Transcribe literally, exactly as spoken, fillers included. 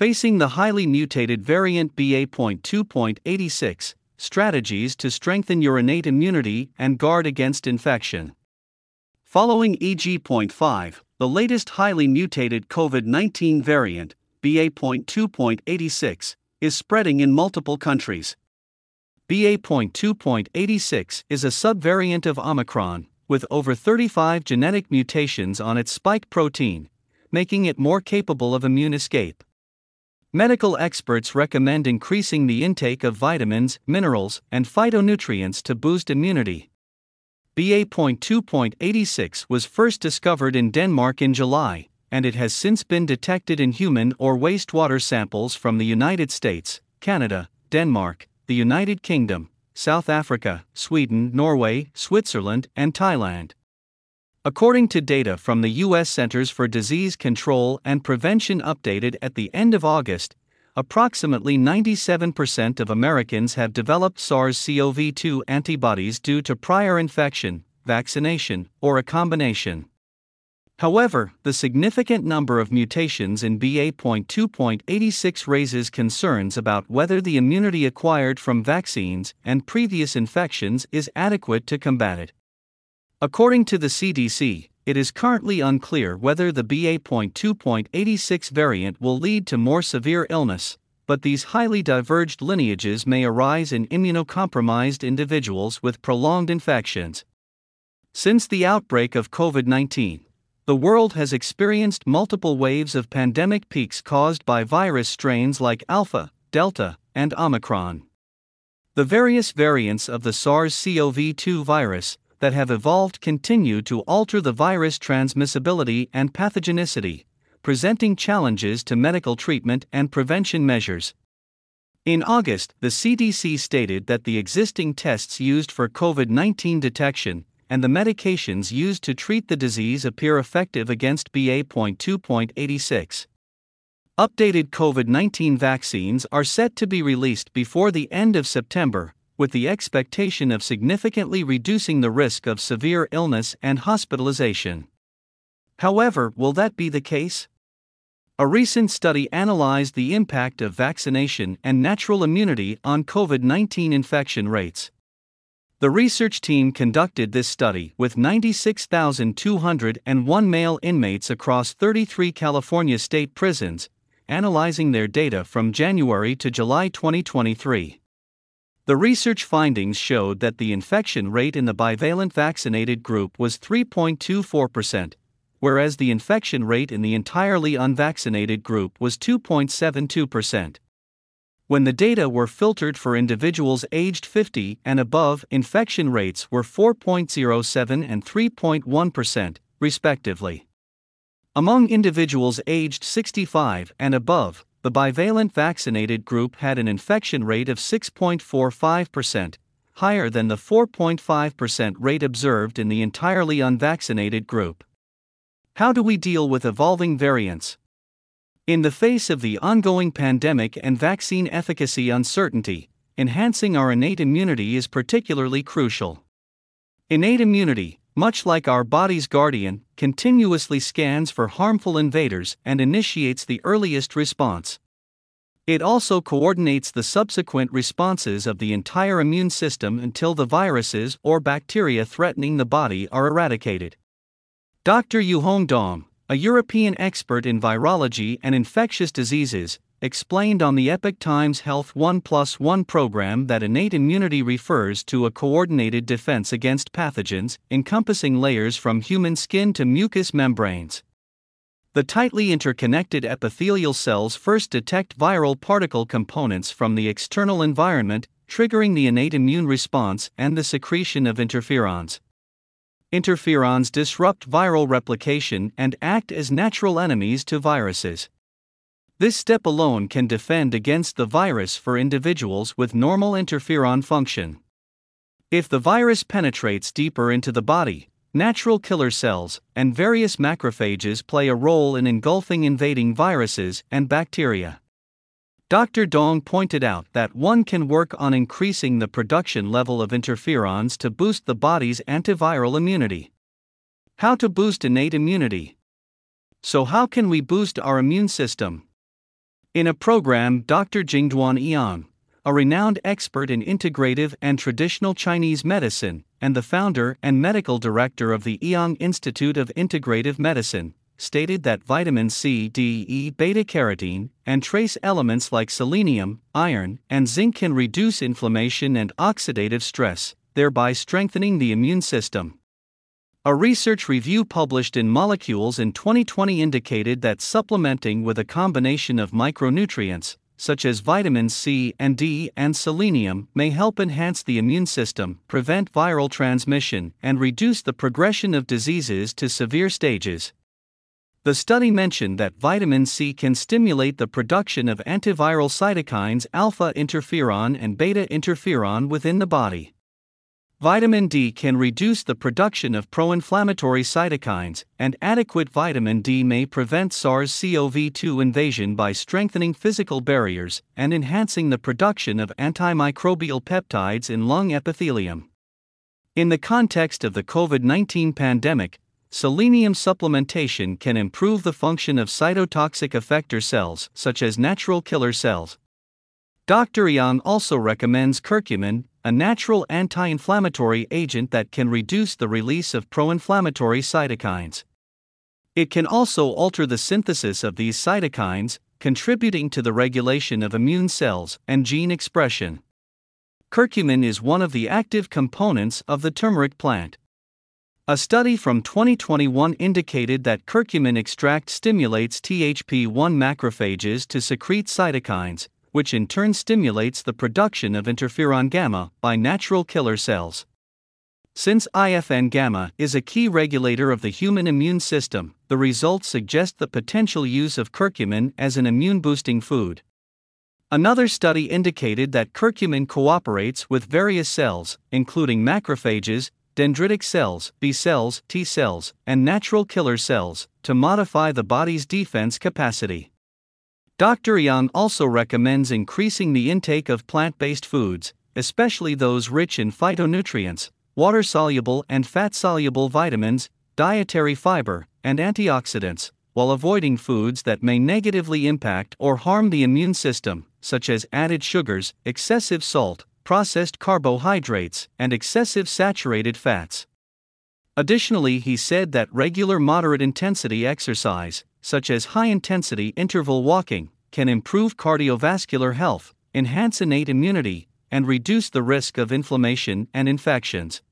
Facing the highly mutated variant B A point two point eighty-six, strategies to strengthen your innate immunity and guard against infection. Following E G point five, the latest highly mutated COVID nineteen variant, B A point two point eighty-six, is spreading in multiple countries. B A point two point eighty-six is a subvariant of Omicron, with over thirty-five genetic mutations on its spike protein, making it more capable of immune escape. Medical experts recommend increasing the intake of vitamins, minerals, and phytonutrients to boost immunity. B A point two point eighty-six was first discovered in Denmark in July, and it has since been detected in human or wastewater samples from the United States, Canada, Denmark, the United Kingdom, South Africa, Sweden, Norway, Switzerland, and Thailand. According to data from the U S Centers for Disease Control and Prevention updated at the end of August, approximately ninety-seven percent of Americans have developed SARS-C o V two antibodies due to prior infection, vaccination, or a combination. However, the significant number of mutations in B A point two point eighty-six raises concerns about whether the immunity acquired from vaccines and previous infections is adequate to combat it. According to the C D C, it is currently unclear whether the B A point two point eighty-six variant will lead to more severe illness, but these highly diverged lineages may arise in immunocompromised individuals with prolonged infections. Since the outbreak of COVID nineteen, the world has experienced multiple waves of pandemic peaks caused by virus strains like Alpha, Delta, and Omicron. The various variants of the SARS-C o V two virus that have evolved continue to alter the virus transmissibility and pathogenicity, presenting challenges to medical treatment and prevention measures. In August, the C D C stated that the existing tests used for COVID nineteen detection and the medications used to treat the disease appear effective against B A point two point eighty-six. Updated COVID nineteen vaccines are set to be released before the end of September, with the expectation of significantly reducing the risk of severe illness and hospitalization. However, will that be the case? A recent study analyzed the impact of vaccination and natural immunity on COVID nineteen infection rates. The research team conducted this study with ninety-six thousand two hundred one male inmates across thirty-three California state prisons, analyzing their data from January to July twenty twenty-three. The research findings showed that the infection rate in the bivalent vaccinated group was three point two four percent, whereas the infection rate in the entirely unvaccinated group was two point seven two percent. When the data were filtered for individuals aged fifty and above, infection rates were four point zero seven and three point one percent, respectively. Among individuals aged sixty-five and above, the bivalent vaccinated group had an infection rate of six point four five percent, higher than the four point five percent rate observed in the entirely unvaccinated group. How do we deal with evolving variants? In the face of the ongoing pandemic and vaccine efficacy uncertainty, enhancing our innate immunity is particularly crucial. Innate immunity, much like our body's guardian, continuously scans for harmful invaders and initiates the earliest response. It also coordinates the subsequent responses of the entire immune system until the viruses or bacteria threatening the body are eradicated. Doctor Yuhong Dong, a European expert in virology and infectious diseases, explained on the Epoch Times Health one plus one program that innate immunity refers to a coordinated defense against pathogens, encompassing layers from human skin to mucous membranes. The tightly interconnected epithelial cells first detect viral particle components from the external environment, triggering the innate immune response and the secretion of interferons. Interferons disrupt viral replication and act as natural enemies to viruses. This step alone can defend against the virus for individuals with normal interferon function. If the virus penetrates deeper into the body, natural killer cells and various macrophages play a role in engulfing invading viruses and bacteria. Doctor Dong pointed out that one can work on increasing the production level of interferons to boost the body's antiviral immunity. How to boost innate immunity? So how can we boost our immune system? In a program, Doctor Jingduan Yang, a renowned expert in integrative and traditional Chinese medicine, and the founder and medical director of the Eyang Institute of Integrative Medicine, stated that vitamin C, D, E, beta-carotene, and trace elements like selenium, iron, and zinc can reduce inflammation and oxidative stress, thereby strengthening the immune system. A research review published in Molecules in twenty twenty indicated that supplementing with a combination of micronutrients, such as vitamins C and D and selenium, may help enhance the immune system, prevent viral transmission, and reduce the progression of diseases to severe stages. The study mentioned that vitamin C can stimulate the production of antiviral cytokines alpha interferon and beta interferon within the body. Vitamin D can reduce the production of pro-inflammatory cytokines, and adequate vitamin D may prevent SARS-C o V two invasion by strengthening physical barriers and enhancing the production of antimicrobial peptides in lung epithelium. In the context of the COVID nineteen pandemic, selenium supplementation can improve the function of cytotoxic effector cells, such as natural killer cells. Doctor Yang also recommends curcumin, a natural anti-inflammatory agent that can reduce the release of pro-inflammatory cytokines. It can also alter the synthesis of these cytokines, contributing to the regulation of immune cells and gene expression. Curcumin is one of the active components of the turmeric plant. A study from twenty twenty-one indicated that curcumin extract stimulates T H P one macrophages to secrete cytokines, which in turn stimulates the production of interferon gamma by natural killer cells. Since I F N gamma is a key regulator of the human immune system, the results suggest the potential use of curcumin as an immune-boosting food. Another study indicated that curcumin cooperates with various cells, including macrophages, dendritic cells, B cells, T cells, and natural killer cells, to modify the body's defense capacity. Doctor Yang also recommends increasing the intake of plant-based foods, especially those rich in phytonutrients, water-soluble and fat-soluble vitamins, dietary fiber, and antioxidants, while avoiding foods that may negatively impact or harm the immune system, such as added sugars, excessive salt, processed carbohydrates, and excessive saturated fats. Additionally, he said that regular moderate-intensity exercise, such as high-intensity interval walking, can improve cardiovascular health, enhance innate immunity, and reduce the risk of inflammation and infections.